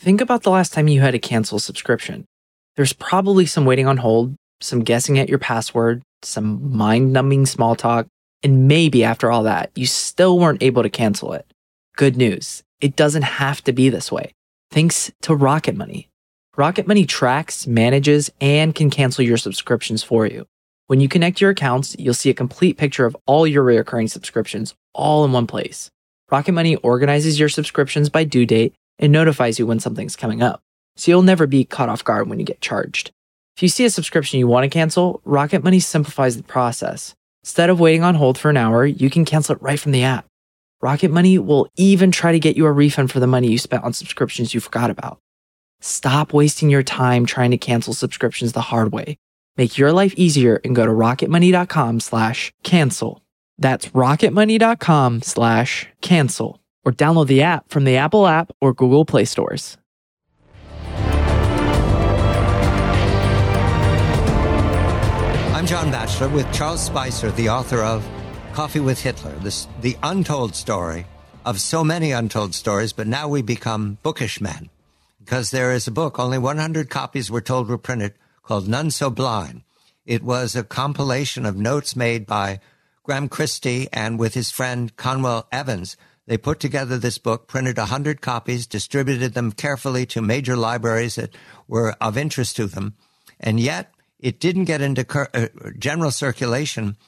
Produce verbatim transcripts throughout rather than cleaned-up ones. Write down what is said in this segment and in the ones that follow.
think about the last time you had to cancel a subscription. There's probably some waiting on hold, some guessing at your password, some mind-numbing small talk, and maybe after all that, you still weren't able to cancel it. Good news, it doesn't have to be this way. Thanks to Rocket Money. Rocket Money tracks, manages, and can cancel your subscriptions for you. When you connect your accounts, you'll see a complete picture of all your recurring subscriptions all in one place. Rocket Money organizes your subscriptions by due date and notifies you when something's coming up, so you'll never be caught off guard when you get charged. If you see a subscription you want to cancel, Rocket Money simplifies the process. Instead of waiting on hold for an hour, you can cancel it right from the app. Rocket Money will even try to get you a refund for the money you spent on subscriptions you forgot about. Stop wasting your time trying to cancel subscriptions the hard way. Make your life easier and go to rocketmoney.com slash cancel. That's rocketmoney.com slash cancel. Or download the app from the Apple app or Google Play stores. I'm John Batchelor with Charles Spicer, the author of Coffee with Hitler, this, the untold story of so many untold stories, but now we become bookish men. Because there is a book, only one hundred copies we're told were printed, called None So Blind. It was a compilation of notes made by Graham Christie and with his friend Conwell Evans. They put together this book, printed one hundred copies, distributed them carefully to major libraries that were of interest to them. And yet, it didn't get into cur- uh, general circulation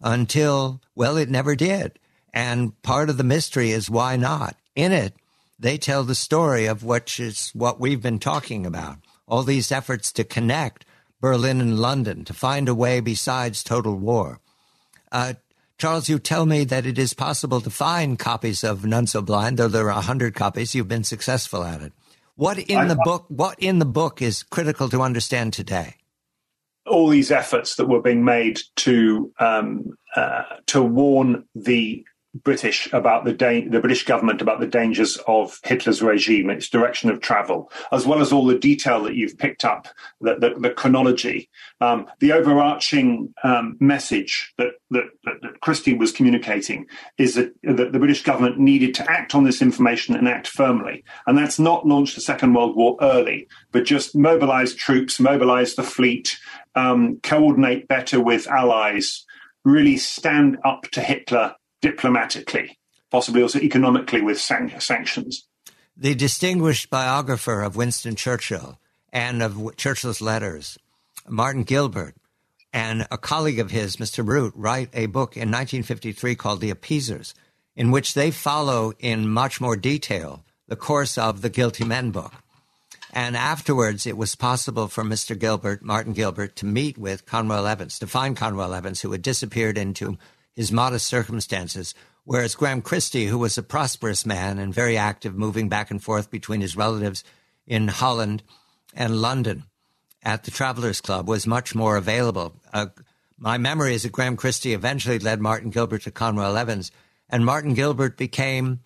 until, well, it never did. And part of the mystery is why not. In it, they tell the story of which is what we've been talking about. All these efforts to connect Berlin and London, to find a way besides total war. Uh, Charles, you tell me that it is possible to find copies of None So Blind, though there are one hundred copies. You've been successful at it. What in I, the book, what in the book is critical to understand today? All these efforts that were being made to um, uh, to warn the British about the da- the British government about the dangers of Hitler's regime, its direction of travel, as well as all the detail that you've picked up, the, the, the chronology, um, the overarching um, message that, that, that, that Christie was communicating is that, that the British government needed to act on this information and act firmly. And that's not launch the Second World War early, but just mobilize troops, mobilize the fleet, um, coordinate better with allies, really stand up to Hitler diplomatically, possibly also economically with san- sanctions. The distinguished biographer of Winston Churchill and of Churchill's letters, Martin Gilbert, and a colleague of his, Mister Root, write a book in nineteen fifty-three called The Appeasers, in which they follow in much more detail the course of the Guilty Men book. And afterwards, it was possible for Mister Gilbert, Martin Gilbert, to meet with Conwell Evans, to find Conwell Evans, who had disappeared into his modest circumstances, whereas Graham Christie, who was a prosperous man and very active, moving back and forth between his relatives in Holland and London at the Travelers Club, was much more available. Uh, my memory is that Graham Christie eventually led Martin Gilbert to Conwell Evans, and Martin Gilbert became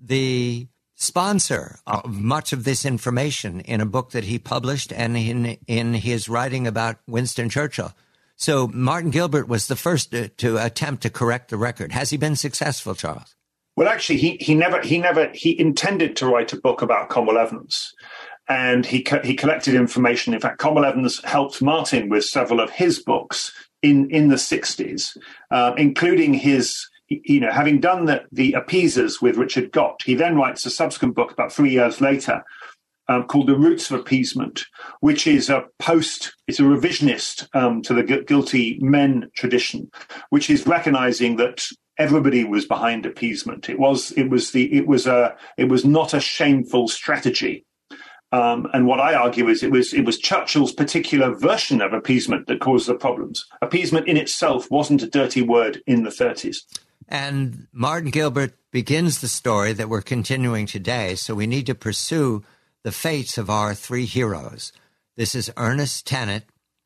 the sponsor of much of this information in a book that he published and in, in his writing about Winston Churchill. So Martin Gilbert was the first to, to attempt to correct the record. Has he been successful, Charles? Well, actually, he he never he never he intended to write a book about Conwell Evans, and he co- he collected information. In fact, Conwell Evans helped Martin with several of his books in in the sixties, uh, including his. You know, having done the the Appeasers with Richard Gott, he then writes a subsequent book about three years later. Um, called The Roots of Appeasement, which is a post, it's a revisionist um, to the gu- guilty men tradition, which is recognizing that everybody was behind appeasement. It was, it was the, it was a, it was not a shameful strategy. Um, and what I argue is it was, it was Churchill's particular version of appeasement that caused the problems. Appeasement in itself wasn't a dirty word in the thirties. And Martin Gilbert begins the story that we're continuing today. So we need to pursue the fates of our three heroes. This is Ernest Tennant,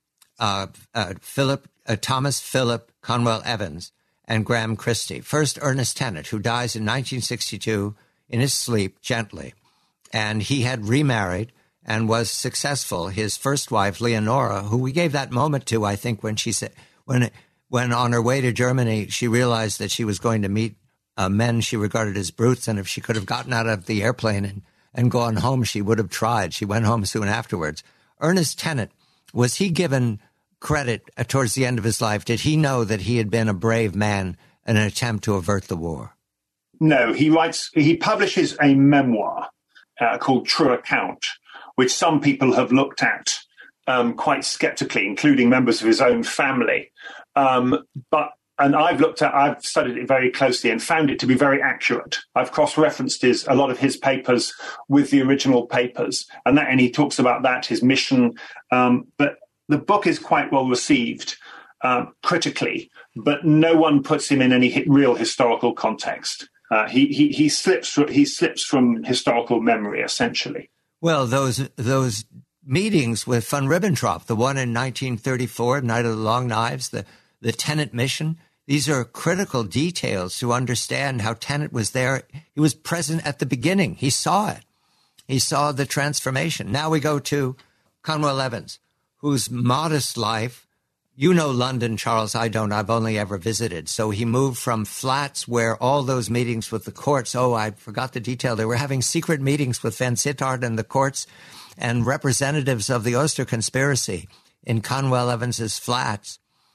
uh, uh, Philip, uh, Thomas Philip Conwell Evans, and Graham Christie. First, Ernest Tennant, who dies in nineteen sixty-two in his sleep gently. And he had remarried and was successful. His first wife, Leonora, who we gave that moment to, I think, when she said, when, when on her way to Germany, she realized that she was going to meet uh, men she regarded as brutes, and if she could have gotten out of the airplane and and gone home, she would have tried. She went home soon afterwards. Ernest Tennant, was he given credit towards the end of his life? Did he know that he had been a brave man in an attempt to avert the war? No, he writes, he publishes a memoir uh, called True Account, which some people have looked at um, quite skeptically, including members of his own family. Um, but And I've looked at, I've studied it very closely and found it to be very accurate. I've cross-referenced his, a lot of his papers with the original papers, and that, and he talks about that, his mission. Um, but the book is quite well received um, critically, but no one puts him in any real historical context. Uh, he, he he slips he slips from historical memory essentially. Well, those those meetings with von Ribbentrop, the one in nineteen thirty-four, Night of the Long Knives, the the Tennant mission. These are critical details to understand how Tennant was there. He was present at the beginning. He saw it. He saw the transformation. Now we go to Conwell Evans, whose modest life, you know London, Charles, I don't. I've only ever visited. So he moved from flats where all those meetings with the courts, oh, I forgot the detail. They were having secret meetings with Van Sittart and the courts and representatives of the Oyster conspiracy in Conwell Evans's flats.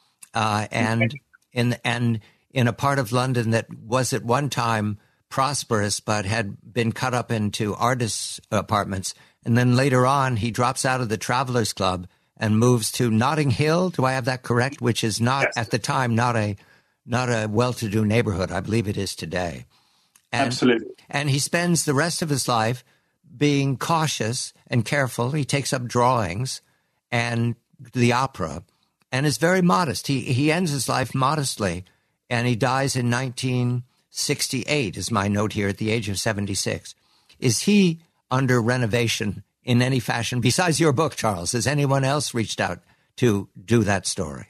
Uh, and... In, and in a part of London that was at one time prosperous but had been cut up into artists' apartments. And then later on, he drops out of the Travelers Club and moves to Notting Hill. Do I have that correct? Which is not, yes. At the time, not a not a well-to-do neighborhood. I believe it is today. And, Absolutely. And he spends the rest of his life being cautious and careful. He takes up drawings and the opera. And is very modest. He he ends his life modestly, and he dies in nineteen sixty-eight, is my note here, at the age of seventy-six. Is he under renovation in any fashion? Besides your book, Charles, has anyone else reached out to do that story?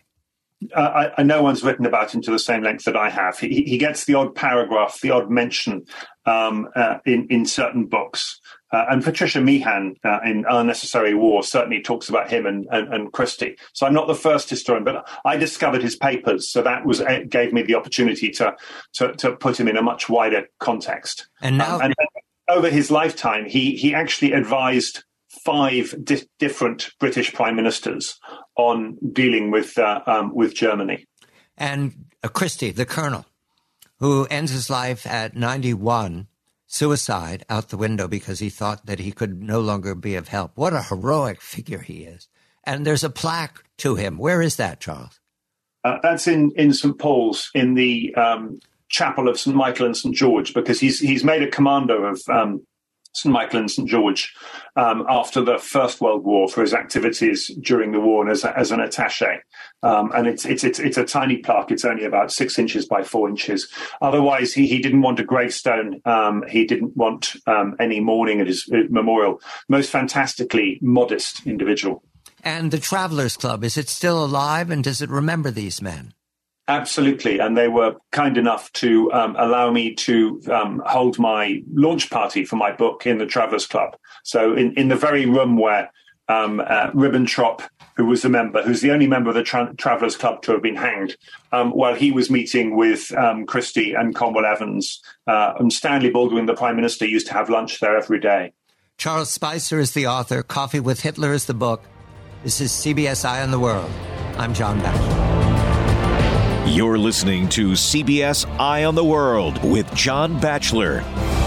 Uh, I, I, no one's written about him to the same length that I have. He, he gets the odd paragraph, the odd mention um, uh, in, in certain books. Uh, and Patricia Meehan uh, in Unnecessary War certainly talks about him and, and, and Christie. So I'm not the first historian, but I discovered his papers. So that was it gave me the opportunity to, to, to put him in a much wider context. And now, um, and over his lifetime, he, he actually advised five di- different British prime ministers on dealing with uh, um, with Germany. And uh, Christie, the colonel, who ends his life at ninety-one, suicide out the window because he thought that he could no longer be of help. What a heroic figure he is. And there's a plaque to him. Where is that, Charles? Uh, that's in, in Saint Paul's, in the um, chapel of Saint Michael and Saint George, because he's he's made a commander of um, Saint Michael and Saint George um, after the First World War for his activities during the war and as, a, as an attaché. Um, and it's, it's it's it's a tiny plaque. It's only about six inches by four inches. Otherwise, he, he didn't want a gravestone. Um, he didn't want um, any mourning at his memorial. Most fantastically modest individual. And the Travelers Club, is it still alive, and does it remember these men? Absolutely. And they were kind enough to um, allow me to um, hold my launch party for my book in the Travelers Club. So in, in the very room where um, uh, Ribbentrop, who was a member, who's the only member of the Tra- Travelers Club to have been hanged, um, while he was meeting with um, Christie and Conwell Evans, uh, and Stanley Baldwin, the Prime Minister, used to have lunch there every day. Charles Spicer is the author. Coffee with Hitler is the book. This is C B S Eye on the World. I'm John Batchelor. You're listening to C B S Eye on the World with John Batchelor.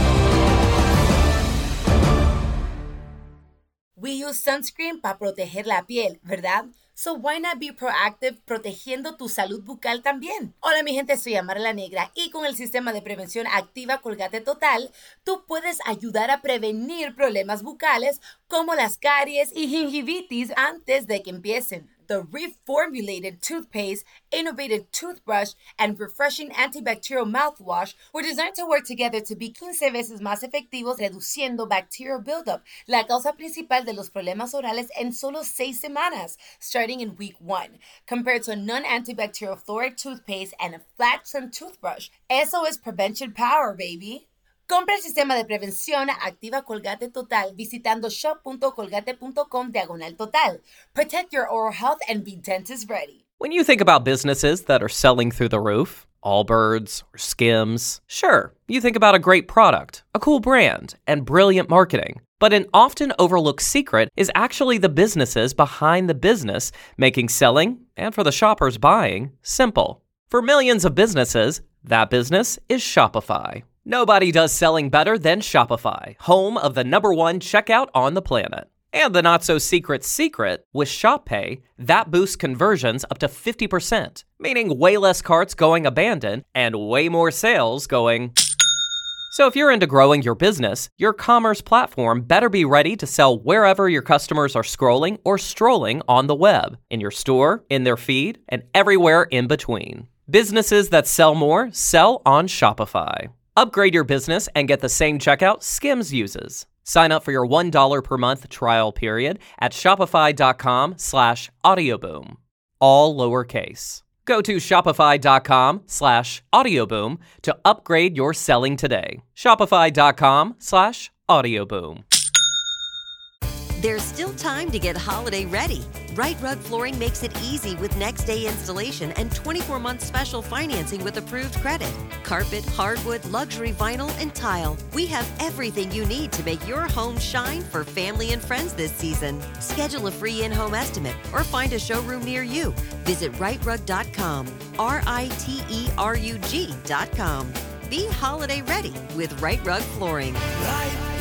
We use sunscreen para proteger la piel, ¿verdad? So why not be proactive protegiendo tu salud bucal también? Hola mi gente, soy Amara La Negra y con el sistema de prevención Activa Colgate Total, tú puedes ayudar a prevenir problemas bucales como las caries y gingivitis antes de que empiecen. The reformulated toothpaste, innovative toothbrush, and refreshing antibacterial mouthwash were designed to work together to be quince veces más efectivos reduciendo bacterial buildup, la causa principal de los problemas orales en solo seis semanas, starting in week one, compared to a non-antibacterial fluoride toothpaste and a flat-trimmed toothbrush. Eso es prevention power, baby. Compra el sistema de prevención Activa Colgate Total visitando shop.colgate.com diagonal total. Protect your oral health and be dentist ready. When you think about businesses that are selling through the roof, Allbirds or Skims. Sure, you think about a great product, a cool brand, and brilliant marketing. But an often overlooked secret is actually the businesses behind the business, making selling, and for the shoppers buying, simple. For millions of businesses, that business is Shopify. Nobody does selling better than Shopify, home of the number one checkout on the planet. And the not-so-secret secret, with Shop Pay, that boosts conversions up to fifty percent, meaning way less carts going abandoned and way more sales going... So if you're into growing your business, your commerce platform better be ready to sell wherever your customers are scrolling or strolling on the web, in your store, in their feed, and everywhere in between. Businesses that sell more sell on Shopify. Upgrade your business and get the same checkout Skims uses. Sign up for your one dollar per month trial period at shopify.com slash audioboom. All lowercase. Go to shopify.com slash audioboom to upgrade your selling today. Shopify.com slash audioboom. There's still time to get holiday ready. Right Rug Flooring makes it easy with next day installation and twenty-four month special financing with approved credit. Carpet, hardwood, luxury vinyl, and tile. We have everything you need to make your home shine for family and friends this season. Schedule a free in-home estimate or find a showroom near you. Visit right rug dot com, R I T E R U G dot com. Be holiday ready with Right Rug Flooring. Right.